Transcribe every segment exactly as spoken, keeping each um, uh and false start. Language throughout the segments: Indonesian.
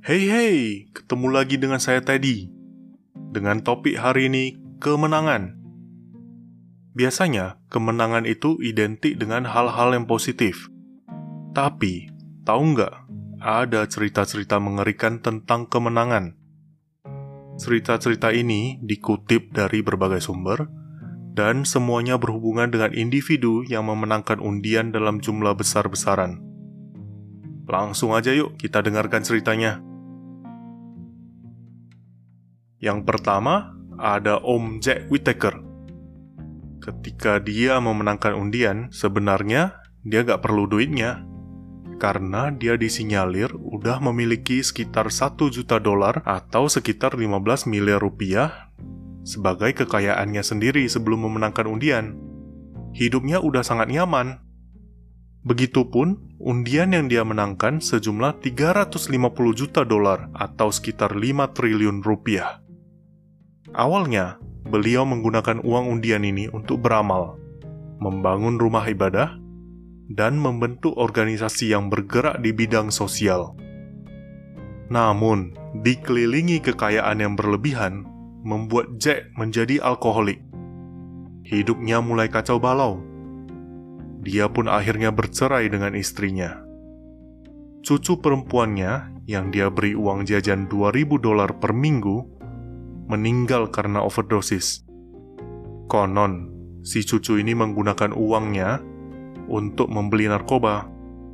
Hey hey, ketemu lagi dengan saya Teddy. Dengan topik hari ini, kemenangan. Biasanya, kemenangan itu identik dengan hal-hal yang positif. Tapi, tahu nggak, ada cerita-cerita mengerikan tentang kemenangan. Cerita-cerita ini dikutip dari berbagai sumber, dan semuanya berhubungan dengan individu yang memenangkan undian dalam jumlah besar-besaran. Langsung aja yuk kita dengarkan ceritanya. Yang pertama, ada Om Jack Whittaker. Ketika dia memenangkan undian, sebenarnya dia gak perlu duitnya. Karena dia disinyalir udah memiliki sekitar satu juta dolar atau sekitar lima belas miliar rupiah sebagai kekayaannya sendiri sebelum memenangkan undian. Hidupnya udah sangat nyaman. Begitupun, undian yang dia menangkan sejumlah tiga ratus lima puluh juta dolar atau sekitar lima triliun rupiah. Awalnya, beliau menggunakan uang undian ini untuk beramal, membangun rumah ibadah, dan membentuk organisasi yang bergerak di bidang sosial. Namun, dikelilingi kekayaan yang berlebihan, membuat Jack menjadi alkoholik. Hidupnya mulai kacau balau. Dia pun akhirnya bercerai dengan istrinya. Cucu perempuannya, yang dia beri uang jajan dua ribu dolar per minggu, meninggal karena overdosis. Konon, si cucu ini menggunakan uangnya untuk membeli narkoba.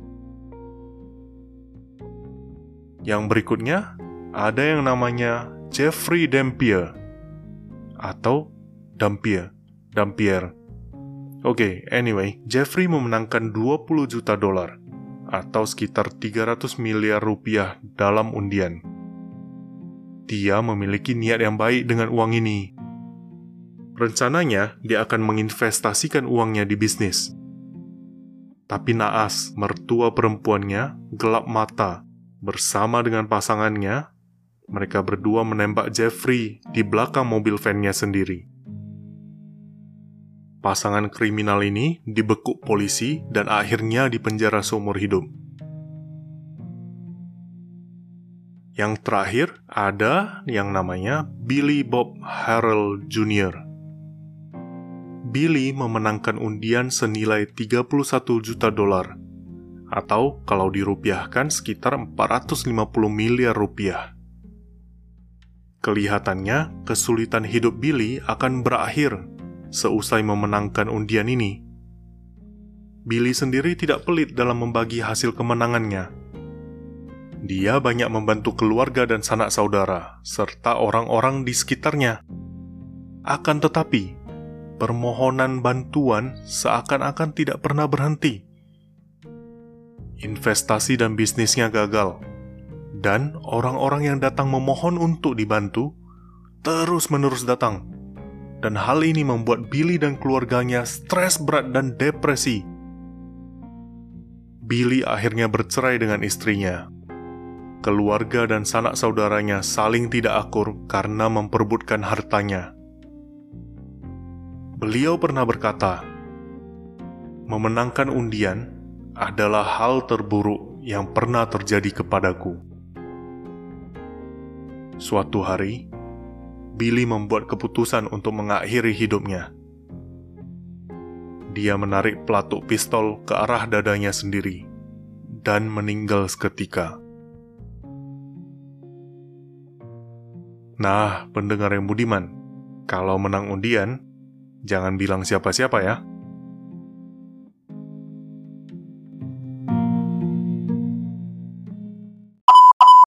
Yang berikutnya, ada yang namanya Jeffrey Dampier atau Dampier, Dampier. Oke, okay, anyway, Jeffrey memenangkan dua puluh juta dolar atau sekitar tiga ratus miliar rupiah dalam undian. Dia memiliki niat yang baik dengan uang ini. Rencananya, dia akan menginvestasikan uangnya di bisnis. Tapi naas, mertua perempuannya gelap mata. Bersama dengan pasangannya, mereka berdua menembak Jeffrey di belakang mobil van-nya sendiri. Pasangan kriminal ini dibekuk polisi dan akhirnya dipenjara seumur hidup. Yang terakhir, ada yang namanya Billy Bob Harrell Junior Billy memenangkan undian senilai tiga puluh satu juta dolar, atau kalau dirupiahkan sekitar empat ratus lima puluh miliar rupiah. Kelihatannya, kesulitan hidup Billy akan berakhir seusai memenangkan undian ini. Billy sendiri tidak pelit dalam membagi hasil kemenangannya. Dia banyak membantu keluarga dan sanak saudara, serta orang-orang di sekitarnya. Akan tetapi, permohonan bantuan seakan-akan tidak pernah berhenti. Investasi dan bisnisnya gagal, dan orang-orang yang datang memohon untuk dibantu terus-menerus datang. Dan hal ini membuat Billy dan keluarganya stres berat dan depresi. Billy akhirnya bercerai dengan istrinya. Keluarga dan sanak saudaranya saling tidak akur karena memperebutkan hartanya. Beliau pernah berkata, "Memenangkan undian adalah hal terburuk yang pernah terjadi kepadaku." Suatu hari, Billy membuat keputusan untuk mengakhiri hidupnya. Dia menarik pelatuk pistol ke arah dadanya sendiri dan meninggal seketika. Nah, pendengar yang budiman, kalau menang undian, jangan bilang siapa-siapa ya.